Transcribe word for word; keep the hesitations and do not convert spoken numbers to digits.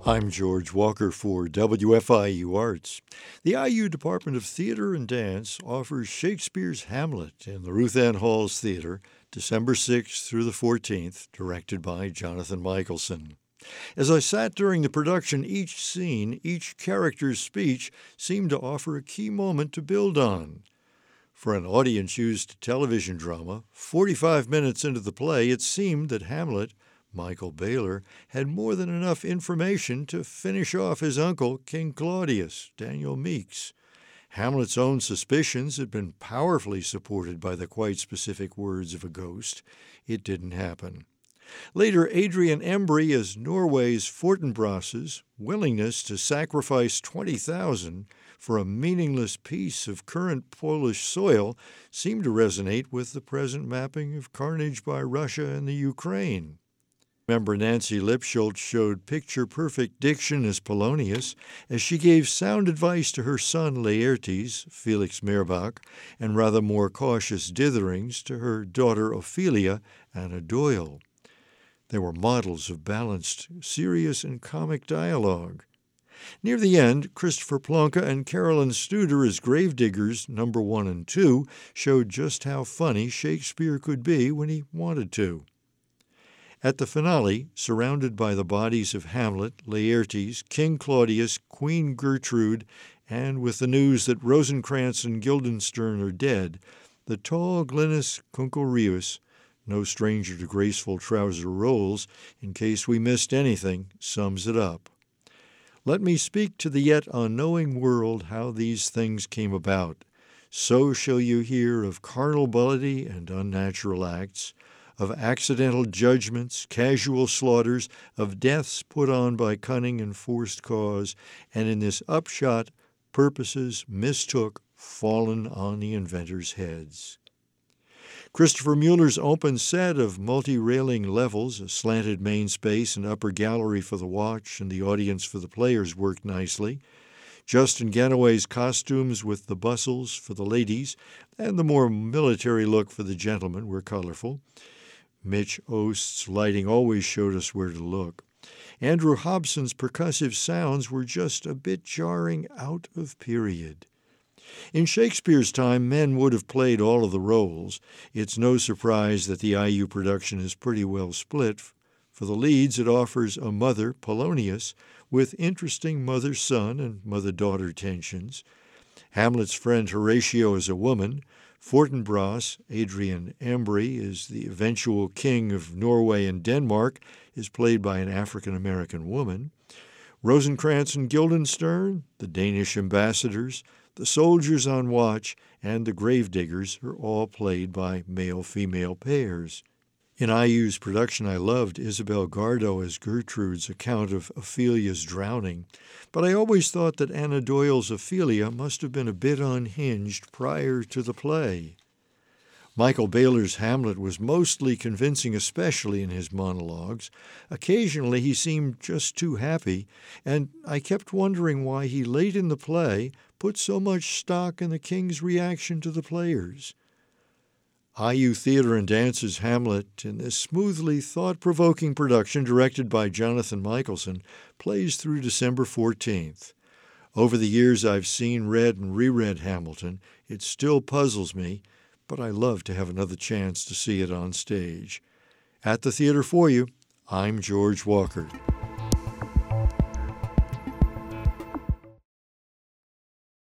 I'm George Walker for W F I U Arts. The I U Department of Theater and Dance offers Shakespeare's Hamlet in the Ruth Ann Halls Theater, December sixth through the fourteenth, directed by Jonathan Michelson. As I sat during the production, each scene, each character's speech seemed to offer a key moment to build on. For an audience-used television drama, forty-five minutes into the play, it seemed that Hamlet, Michael Baylor, had more than enough information to finish off his uncle, King Claudius, Daniel Meeks. Hamlet's own suspicions had been powerfully supported by the quite specific words of a ghost. It didn't happen. Later, Adrian Embry as Norway's Fortinbras's willingness to sacrifice twenty thousand for a meaningless piece of current Polish soil seemed to resonate with the present mapping of carnage by Russia and the Ukraine. Member Nancy Lipschultz showed picture-perfect diction as Polonius as she gave sound advice to her son Laertes, Felix Meerbach, and rather more cautious ditherings to her daughter Ophelia, Anna Doyle. They were models of balanced, serious, and comic dialogue. Near the end, Christopher Plonka and Carolyn Studer as gravediggers number one and two showed just how funny Shakespeare could be when he wanted to. At the finale, surrounded by the bodies of Hamlet, Laertes, King Claudius, Queen Gertrude, and with the news that Rosencrantz and Guildenstern are dead, the tall Glynis Kunkelrius, no stranger to graceful trouser rolls, in case we missed anything, sums it up. Let me speak to the yet unknowing world how these things came about. So shall you hear of carnal bloody and unnatural acts, of accidental judgments, casual slaughters, of deaths put on by cunning and forced cause, and in this upshot, purposes mistook, fallen on the inventors' heads. Christopher Mueller's open set of multi-railing levels, a slanted main space and upper gallery for the watch and the audience for the players worked nicely. Justin Genoway's costumes with the bustles for the ladies and the more military look for the gentlemen were colorful. Mitch Ost's lighting always showed us where to look. Andrew Hobson's percussive sounds were just a bit jarring out of period. In Shakespeare's time, men would have played all of the roles. It's no surprise that the I U production is pretty well split. For the leads, it offers a mother, Polonius, with interesting mother-son and mother-daughter tensions. Hamlet's friend Horatio is a woman. Fortinbras, Adrian Embry, is the eventual king of Norway and Denmark, is played by an African-American woman. Rosencrantz and Guildenstern, the Danish ambassadors, the soldiers on watch, and the gravediggers are all played by male-female pairs. In I U's production, I loved Isabel Gardo as Gertrude's account of Ophelia's drowning, but I always thought that Anna Doyle's Ophelia must have been a bit unhinged prior to the play. Michael Baylor's Hamlet was mostly convincing, especially in his monologues. Occasionally he seemed just too happy, and I kept wondering why he, late in the play, put so much stock in the king's reaction to the players. I U Theater and Dance's Hamlet, in this smoothly thought-provoking production directed by Jonathan Michelson, plays through December fourteenth. Over the years I've seen, read, and reread Hamilton. It still puzzles me, but I love to have another chance to see it on stage. At the theater for you, I'm George Walker.